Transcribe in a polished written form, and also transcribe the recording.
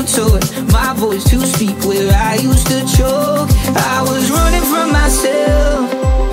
you taught my voice to speak where I used to choke. I was running from myself,